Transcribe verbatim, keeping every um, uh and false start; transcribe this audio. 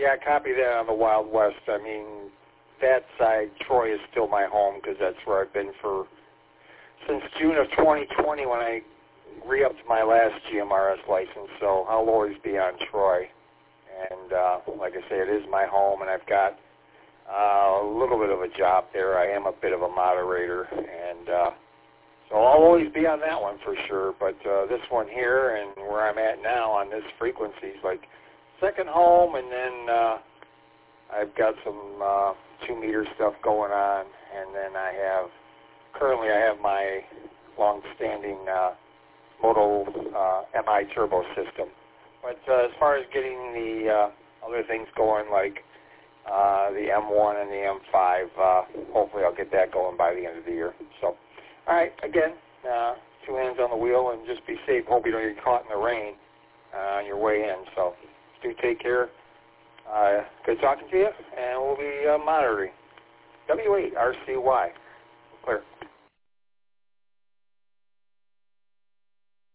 Yeah, copy that on the Wild West. I mean, that side, Troy is still my home because that's where I've been for since June of twenty twenty when I re-upped my last G M R S license. So I'll always be on Troy. And uh, like I say, it is my home, and I've got uh, a little bit of a job there. I am a bit of a moderator, and uh, so I'll always be on that one for sure. But uh, this one here and where I'm at now on this frequency is like second home, and then uh, I've got some uh, two-meter stuff going on, and then I have, currently I have my long-standing uh, Moto uh, M I turbo system. But uh, as far as getting the uh, other things going, like uh, the M one and the M five, uh, hopefully I'll get that going by the end of the year. So, all right, again, uh, two hands on the wheel, and just be safe. Hope you don't get caught in the rain uh, on your way in. So, do take care. Uh, good talking to you, and we'll be uh, monitoring. W eight R C Y. Clear.